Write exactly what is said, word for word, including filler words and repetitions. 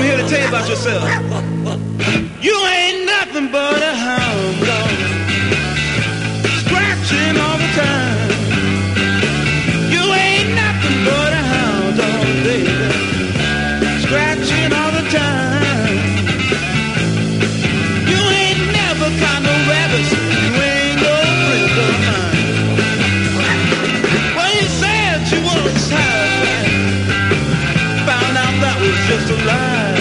here to tell you about yourself. You ain't nothing but a hound dog, scratching all the time. You ain't nothing but a hound dog, baby, scratching all the time. You ain't never caught no rabbits, you ain't no friend of mine. Well, you said you was satisfied, found out that was just a lie.